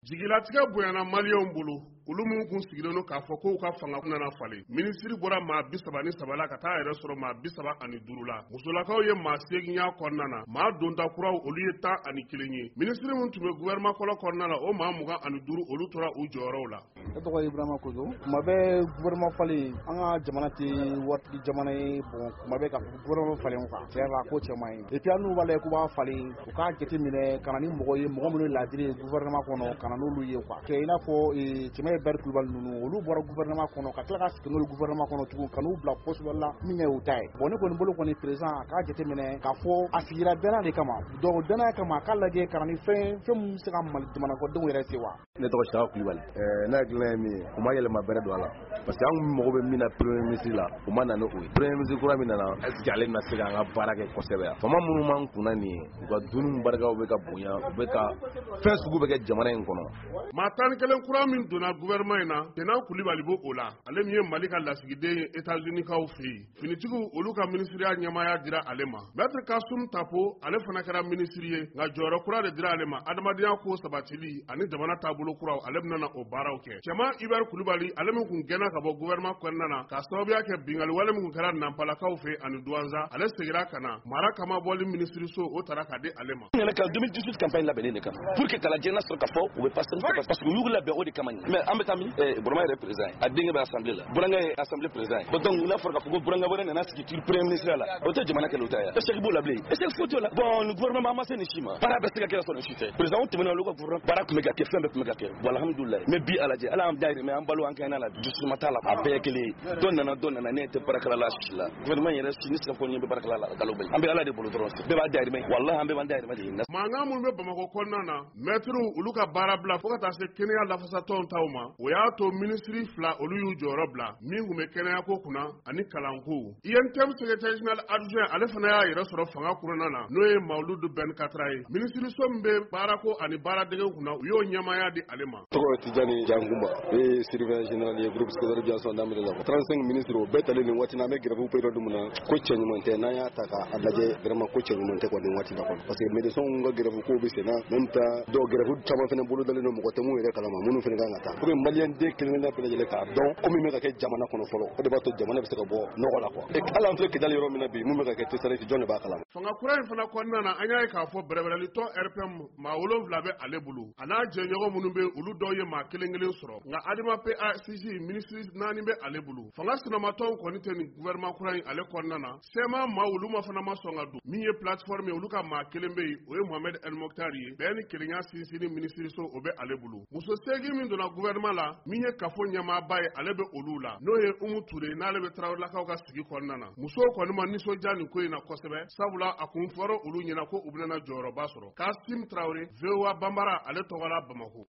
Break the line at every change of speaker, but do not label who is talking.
Jigilatigɛ bonyana Maliyɛnw bolo olu minnu kun sigilen don k'a fɔ k'u ka fanga nana falen minisiri bɔra maa 33 la ka taa yɛrɛ sɔrɔ maa 35 la musolakaw ye maa 8 y'a kɔnɔna na maa donta kuraw olu ye 11 ye minisiri minnu tun bɛ gouvernement fɔlɔ kɔnɔna na o maa 25 olu tora u jɔyɔrɔw la
ne tɔgɔ ye Ibrahima Kojo kuma bɛ gouvernement falen an ka jamana tɛ waritigi jamana ye bon kuma bɛ ka gouvernement falen kan tiɲɛ la ko cɛman ye et puis an n'u b'a lajɛ k'u b'a falen u k'a jateminɛ ka na ni mɔgɔ ye mɔgɔ minnu ladiri ye gouvernement kɔnɔ ka na n'olu ye quoi kɛ i n'a fɔ Cɛmɛ Bɛri Kulubali ninnu olu bɔra gouvernement kɔnɔ ka tila ka sigi n'olu gouvernement kɔnɔ tugun ka n'u bila poste dɔ la min ye u ta ye bon ne kɔni bolo kɔni président k'a jateminɛ k'a fɔ a sigira danaya de kama donc danaya kama k'a lajɛ ka na ni fɛn min bɛ se ka Mali jamanakɔdenw yɛrɛ se wa.
Ne tɔgɔ Saka Kulubali ne hakilina ye min ye u ma yɛlɛma bɛrɛ don a la parce que an kun mago bɛ min na premier ministre la u ma na n'o ye premier ministre kura min nana est-ce que ale bɛna se k'an ka baara kɛ kosɛbɛ yan fama minnu m'an kunna nin ye u ka dunniw barikaw bɛ ka bonya u bɛ ka fɛn sugu bɛ kɛ jamana in kɔnɔ.
maa 11 kura min donna gouvernement in na Tenan Kulibali b'o o la ale min ye Mali ka lasigiden ye États-Unis kaw fɛ yen finitigiw olu ka ministeriya ɲɛmaaya dira ale ma Maître Kasum Tapo ale fana kɛra ministre ye nka jɔyɔrɔ kura de dira ale ma adamadenya ko sabatili ani jamana taabolo kuraw ale bɛna na o baaraw kɛ Cɛman Ibɛri Kulubali ale min kun gɛnna ka bɔ gouvernement kɔnɔna na ka sababuya kɛ bingali wale min kun kɛra Nampalakaw fɛ ani Douanza ale segira ka na mara kama bɔli ministre so o taara ka di ale ma.
N yɛrɛ ka 2018 campagne labɛnnen de kama pour que kalajɛ na sɔrɔ ka fɔ u bɛ passer parce que u y'u labɛn o de kama mais an bɛ taa min Burama yɛrɛ président a denkɛ bɛ assemblée la Buranga ye assemblée président ye donc n'a fɔra k'a fɔ ko Buranga wɛrɛ nana sigi premier ministre la o tɛ jamana kɛlɛ o ta ye échec b'o la bilen échec foyi t'o la bon gouvernement ma se nin si ma baara bɛ se ka kɛ sɔrɔ nin si tɛ président tɛmɛna olu ka gouvernement baara tun bɛ ka kɛ fɛn bɛɛ tun bɛ ka kɛ bon alhamdulilayi mais bi alajɛ ala y'an dayirimɛ an balo an kɛɲɛna la dusuma t'a la a bɛɛ ye kelen ye dɔ nana ne tɛ baarakɛla la si la gouvernement yɛrɛ si ni sɛgɛfɔ ɲɛ bɛ baarakɛla la galo bɛ an bɛ ala de bolo dɔrɔn bɛɛ b'a dayirimɛ wallahi an bɛɛ b'an dayirimɛ de ɲini.
mankan minnu bɛ Bamakɔ kɔnɔna na maîtres olu ka baara bila fo ka taa se kɛnɛya lafasatɔnw taw ma o y'a to ministre 2 olu y'u jɔyɔrɔ bila min kun bɛ kɛnɛya ko kunna ani kalanko INTM secrétaire général adjoint ale fana y'a yɛrɛ sɔrɔ fanga kɔnɔna na n'o ye Mawuludu Benkatra ye ministre so min bɛ baarako ani baaradege kunna u y'o ɲɛmaaya di ale ma.
Tɔgɔ Tijani Jankumba e surveillant général ye groupe scolaire biason d'Amérique la 35 ministres o bɛɛ talen nin waati na an bɛ grève période mun na ko cɛ ɲuman tɛ n'an y'a ta k'a lajɛ vraiment ko cɛ ɲuman tɛ nin waati la kɔnɔ parce que médecins ka grève ko bɛ sen na même temps dɔw grève caman fana bolo dalen don mɔgɔ tɛ mun yɛrɛ kalama minnu fana kan ka taa pour que malien den kelen bɛɛ lajɛlen k'a dɔn ko min bɛ ka kɛ jamana kɔnɔ fɔlɔ o de b'a to jamana bɛ se ka bɔ nɔgɔ la quoi et hali an filɛ Kidali yɔrɔ min na bi mun bɛ ka kɛ Tessaliki jɔn de b'a kalama.
Fanga kura in fana kɔnɔna na an y'a ye k'a fɔ bɛrɛbɛrɛlitɔ RPM maa 7 bɛ ale bolo a n'a jɛɲɔgɔn minnu bɛ olu dɔw ye maa 1 sɔrɔ nka Adama PACG ministre 4 bɛ ale bolo fanga sinamatɔw kɔni tɛ nin gouvernement kura in ale kɔnɔna na sɛma maa olu ma fana ma sɔn ka don min ye plateforme olu ka maa 1 bɛ yen o ye Mohamed El Mokhtar ye bɛɛ ni kelenya sinsinni ministre so o bɛ ale bolo muso 8 min donna gouvernement la min ye kafo ɲɛmaaba ye ale bɛ olu la n'o ye Umu Ture n'ale bɛ Tarawelelakaw ka sigi kɔnɔna na musow kɔni ma nisɔndiya nin ko in na kosɛbɛ sabula a kun fɔra olu ɲɛna ko u bɛna jɔyɔrɔba sɔrɔ Kasim Traoré VOA Bambara ale tɔgɔla Bamakɔ.